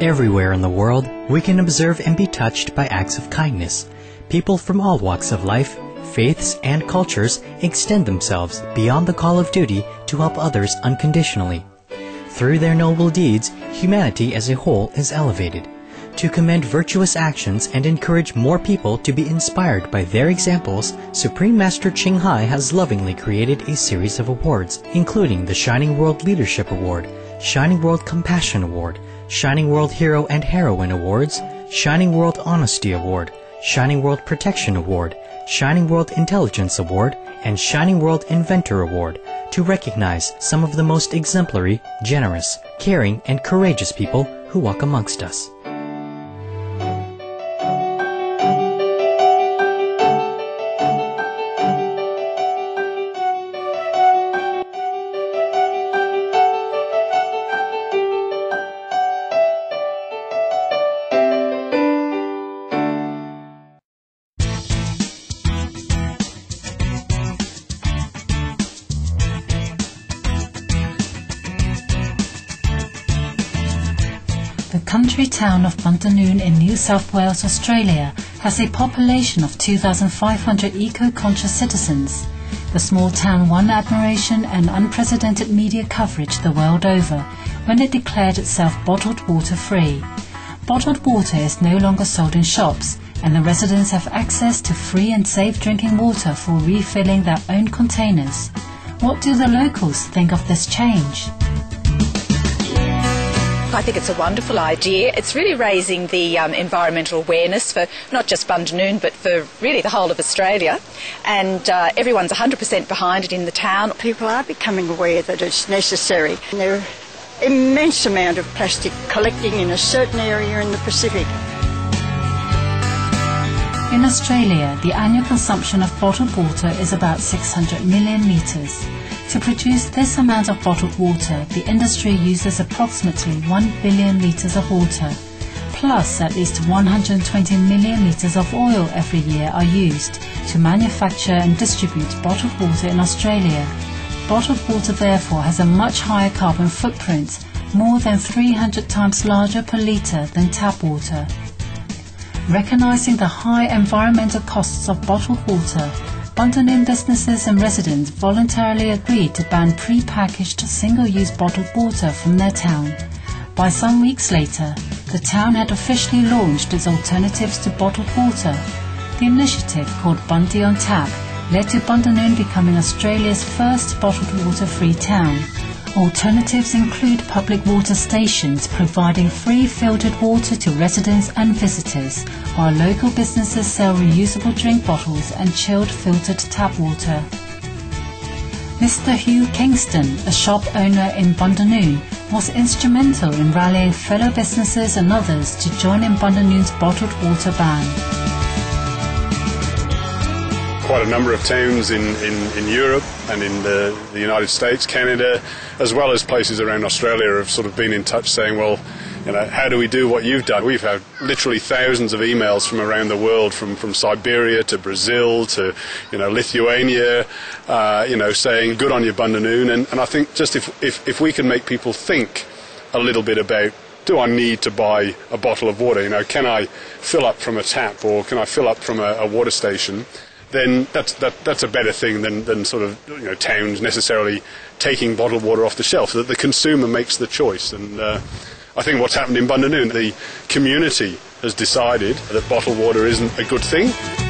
Everywhere in the world, we can observe and be touched by acts of kindness. People from all walks of life, faiths, and cultures extend themselves beyond the call of duty to help others unconditionally. Through their noble deeds, humanity as a whole is elevated. To commend virtuous actions and encourage more people to be inspired by their examples, Supreme Master Ching Hai has lovingly created a series of awards, including the Shining World Leadership Award, Shining World Compassion Award, Shining World Hero and Heroine Awards, Shining World Honesty Award, Shining World Protection Award, Shining World Intelligence Award, and Shining World Inventor Award to recognize some of the most exemplary, generous, caring, and courageous people who walk amongst us. The country town of Bundanoon in New South Wales, Australia, has a population of 2,500 eco-conscious citizens. The small town won admiration and unprecedented media coverage the world over when it declared itself bottled water free. Bottled water is no longer sold in shops, and the residents have access to free and safe drinking water for refilling their own containers. What do the locals think of this change? I think it's a wonderful idea. It's really raising the environmental awareness for not just Bundanoon but for really the whole of Australia, and everyone's 100% behind it in the town. People are becoming aware that it's necessary. And there are immense amount of plastic collecting in a certain area in the Pacific. In Australia, the annual consumption of bottled water is about 600 million litres. To produce this amount of bottled water, the industry uses approximately 1 billion litres of water. Plus, at least 120 million litres of oil every year are used to manufacture and distribute bottled water in Australia. Bottled water therefore has a much higher carbon footprint, more than 300 times larger per litre than tap water. Recognising the high environmental costs of bottled water, Bundanoon businesses and residents voluntarily agreed to ban pre-packaged single-use bottled water from their town. By some weeks later, the town had officially launched its alternatives to bottled water. The initiative, called Bundy on Tap, led to Bundanoon becoming Australia's first bottled water-free town. Alternatives include public water stations providing free filtered water to residents and visitors, while local businesses sell reusable drink bottles and chilled filtered tap water. Mr. Hugh Kingston, a shop owner in Bundanoon, was instrumental in rallying fellow businesses and others to join in Bundanoon's bottled water ban. Quite a number of towns in Europe and in the United States, Canada, as well as places around Australia have sort of been in touch saying, well, you know, how do we do what you've done? We've had literally thousands of emails from around the world, from Siberia to Brazil to, Lithuania, saying good on you, Bundanoon. And I think just if we can make people think a little bit about, do I need to buy a bottle of water? Can I fill up from a tap, or can I fill up from a water station? Then that's a better thing than sort of towns necessarily taking bottled water off the shelf. So that the consumer makes the choice, and I think what's happened in Bundanoon, the community has decided that bottled water isn't a good thing.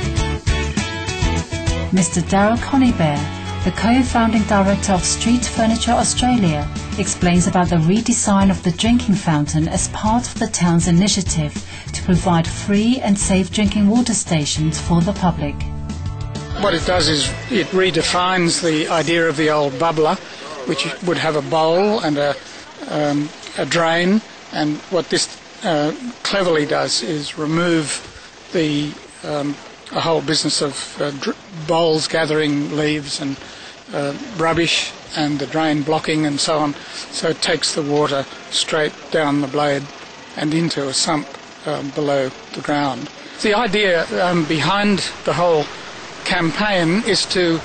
Mr. Darryl Conybeare, the co-founding director of Street Furniture Australia, explains about the redesign of the drinking fountain as part of the town's initiative to provide free and safe drinking water stations for the public. What it does is it redefines the idea of the old bubbler, which would have a bowl and a drain, and what this cleverly does is remove the whole business of bowls gathering leaves and rubbish and the drain blocking and so on. So it takes the water straight down the blade and into a sump below the ground. The idea behind the whole campaign is to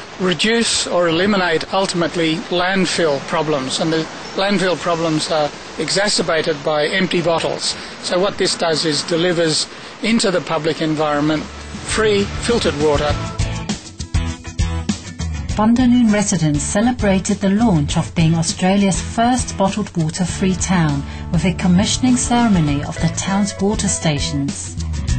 reduce or eliminate ultimately landfill problems, and the landfill problems are exacerbated by empty bottles. So what this does is delivers into the public environment free filtered water. Bundanoon residents celebrated the launch of being Australia's first bottled water-free town with a commissioning ceremony of the town's water stations.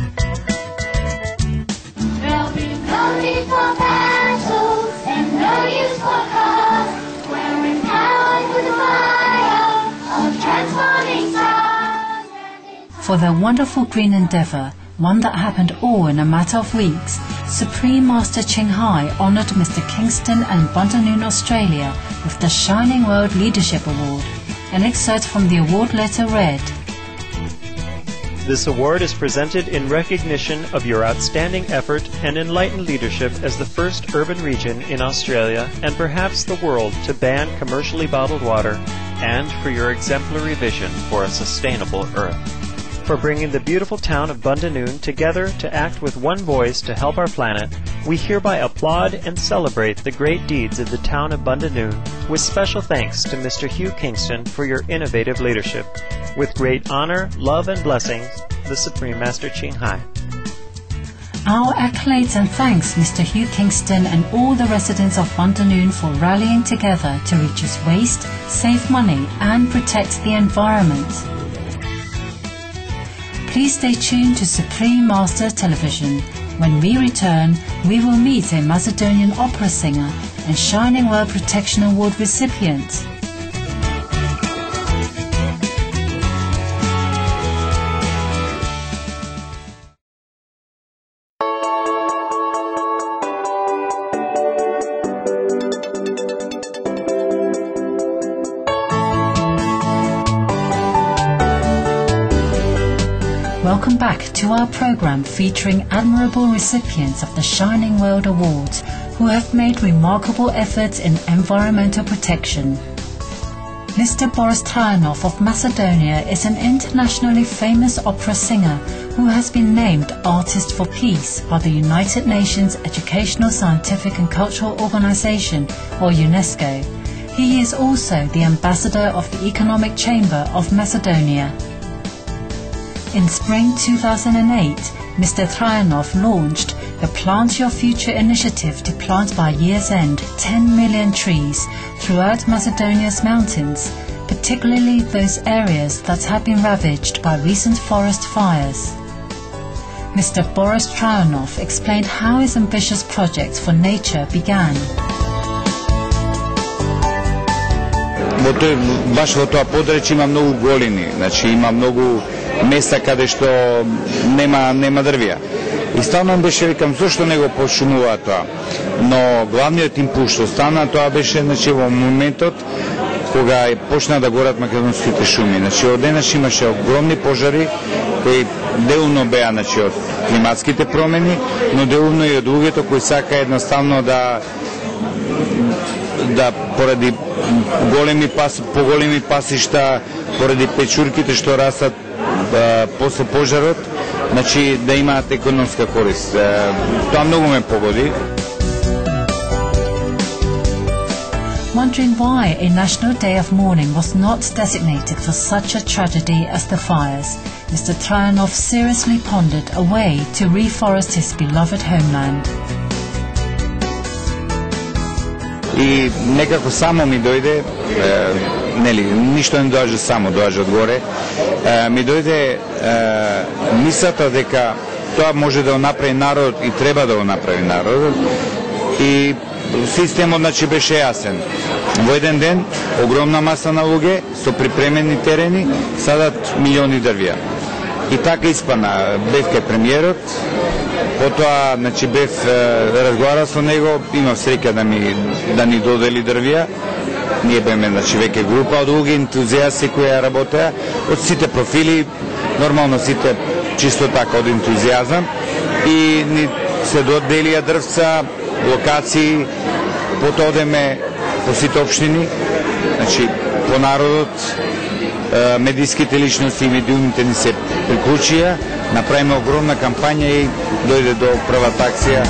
There'll be no need for battles and no use for cars. We're empowered with the fire of transforming stars. For their wonderful green endeavour, one that happened all in a matter of weeks, Supreme Master Ching Hai honoured Mr Kingston and Bundanoon Australia with the Shining World Leadership Award. An excerpt from the award letter read, "This award is presented in recognition of your outstanding effort and enlightened leadership as the first urban region in Australia and perhaps the world to ban commercially bottled water, and for your exemplary vision for a sustainable Earth. For bringing the beautiful town of Bundanoon together to act with one voice to help our planet, we hereby applaud and celebrate the great deeds of the town of Bundanoon with special thanks to Mr. Hugh Kingston for your innovative leadership. With great honor, love and blessings, the Supreme Master Ching Hai." Our accolades and thanks Mr Hugh Kingston and all the residents of Bundanoon for rallying together to reduce waste, save money and protect the environment. Please stay tuned to Supreme Master Television. When we return, we will meet a Macedonian opera singer and Shining World Protection Award recipient. Welcome back to our program featuring admirable recipients of the Shining World Awards who have made remarkable efforts in environmental protection. Mr. Boris Trajanov of Macedonia is an internationally famous opera singer who has been named Artist for Peace by the United Nations Educational, Scientific and Cultural Organization, or UNESCO. He is also the ambassador of the Economic Chamber of Macedonia. In spring 2008, Mr. Trajanov launched the Plant Your Future initiative to plant by year's end 10 million trees throughout Macedonia's mountains, particularly those areas that have been ravaged by recent forest fires. Mr. Boris Trajanov explained how his ambitious project for nature began. Баш во тоа подречје има многу голини, значи има многу места каде што нема дрвја. И стално беше викам зошто не го пошумуваат тоа. Но главниот импулс што стана тоа беше значи во моментот кога почна да горат македонските шуми. Значи одеднаш имаше огромни пожари кои делумно беа значи од климатските промени, но делумно и од луѓето кои сака едноставно да поради поголеми пасишта, поради печурките што растат после пожарот, значи да имаат економска корист. Тоа многу ме погоди. Wondering why a national day of mourning was not designated for such a tragedy as the fires, Mr. Trajanov seriously pondered a way to reforest his beloved homeland. И некако само ми дојде, нели, ништо не доаѓа само, доаѓа одгоре, ми дојде мислата дека тоа може да го направи народ и треба да го направи народ. И системот значи беше јасен. Во еден ден огромна маса на луѓе со припремени терени садат милиони дрвја. И така испана. Бев кај премиерот, потоа значи бев разговарал со него, имав среќа да ни додели дрвја. Ние беме значи веќе група од луѓе ентузијасти кои ја работеа од сите профили, нормално сите чисто така од ентузијазам, и ни се доделија дрвца, локации, потоа одеме по сите општини, значи по народот, медијските личности и медиумите ни се приклучија, направиме огромна кампања и дојде до првата акција.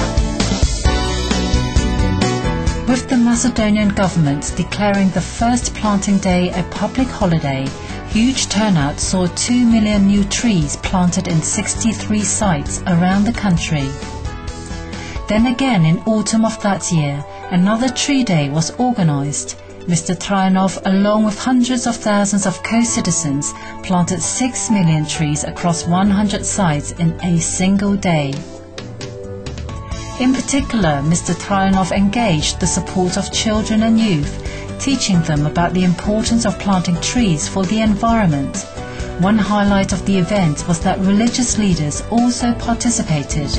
With the Macedonian government declaring the first planting day a public holiday, Huge turnout saw 2 million new trees planted in 63 sites around the country. Then again in autumn of that year, another tree day was organized. Mr. Trajanov, along with hundreds of thousands of co-citizens, planted 6 million trees across 100 sites in a single day. In particular, Mr. Trajanov engaged the support of children and youth, teaching them about the importance of planting trees for the environment. One highlight of the event was that religious leaders also participated.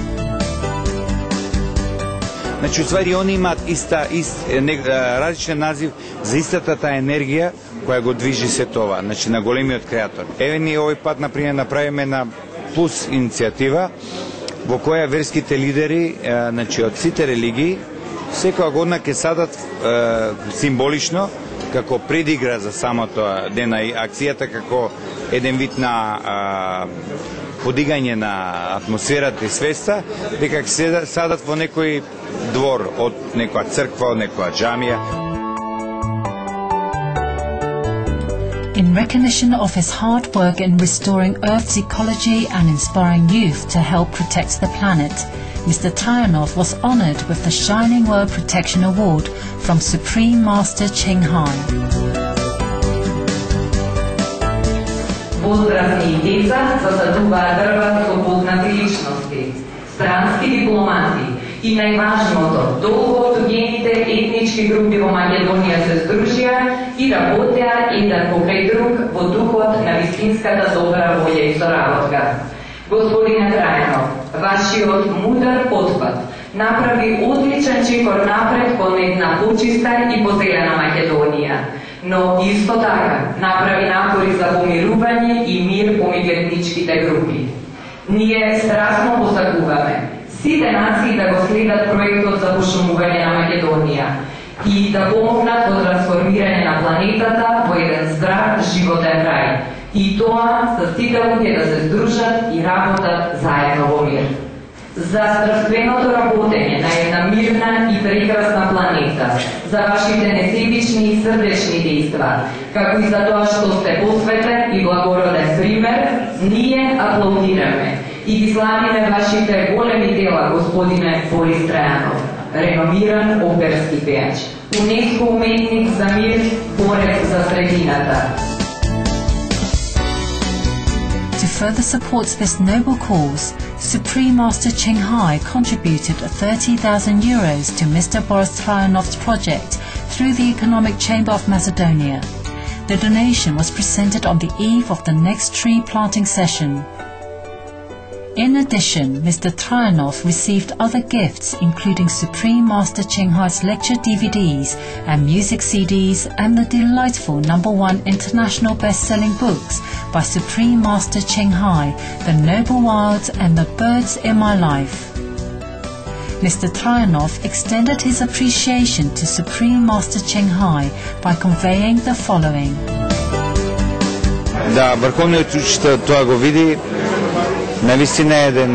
Значи, уствари, они имат различен назив за истата таа енергија која го движи се това, значи на големиот креатор. Еве ние овој пат, например, направиме на Плюс иницијатива, во која верските лидери, значи од сите религии, секоја година ќе садат символично, како предигра за самото ден на акцијата, како еден вид на подигање на атмосферата и свеста, дека ќе се садат во некој двор, од некоја црква, од некоја џамија. In recognition of his hard work in restoring Earth's ecology and inspiring youth to help protect the planet, Mr. Trajanov was honored with the Shining World Protection Award from Supreme Master Ching Hai. Возрастни деца засадуваат дрва со познати личности, странски дипломати и најважното, долго студените етнички групи во Македонија се здружија и работеа еден покрај друг во духот на вистинската добра волја и соработка. Господине Трајанов, вашиот мудар потпат направи одличен чекор напред кон една почиста и позелена Македонија, но исто така направи напори за помирување и мир помеѓу етничките групи. Ние страстно посакуваме сите нации да го следат проектот за пошумување на Македонија и да помогнат во трансформирање на планетата во еден здрав животен крај. И тоа со сите луѓе да се здружат и работат заедно во мир. За страстственото работење на една мирна и прекрасна планета, за вашите несебични и срдечни дејства, како и за тоа што сте посветен и благороден пример, ние аплаудираме и ги славиме вашите големи дела, господине Борис Трајанов, реномиран оперски пејач, УНЕСКО уметник за мир, борец за средината. To further support this noble cause, Supreme Master Ching Hai contributed €30,000 to Mr. Boris Trajanov's project through the Economic Chamber of Macedonia. The donation was presented on the eve of the next tree planting session. In addition, Mr. Trajanov received other gifts, including Supreme Master Ching Hai's lecture DVDs and music CDs and the delightful #1 international best-selling books by Supreme Master Ching Hai, The Noble Wilds and The Birds in My Life. Mr. Trajanov extended his appreciation to Supreme Master Ching Hai by conveying the following. Да, врховниот учител тоа го види, навистина е еден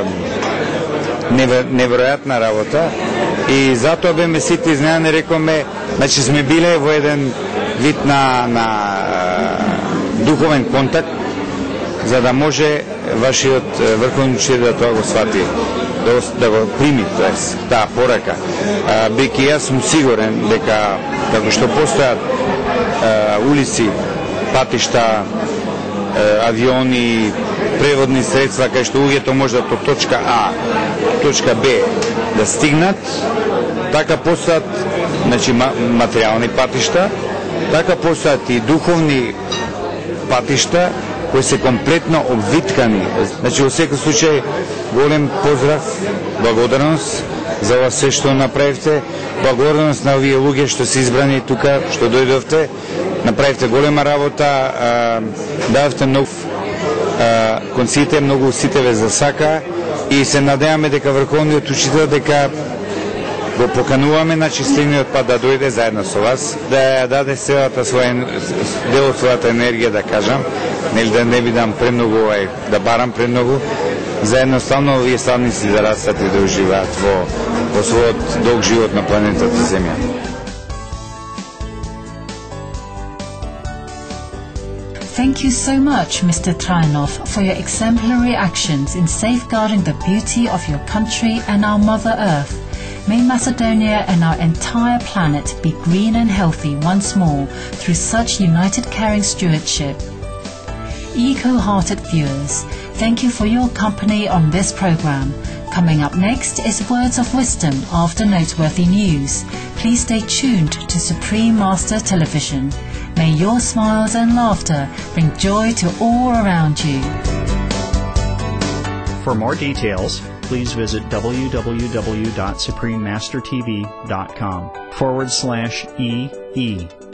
неверојатна работа и затоа беме сите изненадени, рекоме, значи сме биле во еден вид на духовен контакт, за да може вашиот врховен учител да тоа го свати, да го прими, тоест, таа порака. Бејќи јас сум сигурен дека како што постојат улици, патишта, авиони, преводни средства кај што луѓето можат од точка А до точка Б да стигнат, така постојат, значи, материјални патишта, така постојат и духовни патишта кои се комплетно обвиткани. Значи, во секој случај, голем поздрав, благодарност за ова се што направивте, благодарност на овие луѓе што се избрани тука, што дојдовте, направивте голема работа, дадовте многу кон сите, многу сите ве засака и се надеваме дека врховниот учител дека го покануваме на следниот пат да дојде заедно со вас, да ја даде целата своја дел од својата енергија, да кажам, нели да не бидам премногу да барам премногу, за едноставно овие славници да растат и да уживаат во својот долг живот на планетата Земја. Thank Thank you so much, Mr. Trajanov, for your exemplary actions in safeguarding the beauty of your country and our Mother Earth. May Macedonia and our entire planet be green and healthy once more through such united caring stewardship. Eco-hearted viewers, thank you for your company on this program. Coming up next is Words of Wisdom after Noteworthy News. Please stay tuned to Supreme Master Television. May your smiles and laughter bring joy to all around you. For more details, please visit www.suprememastertv.com/EE.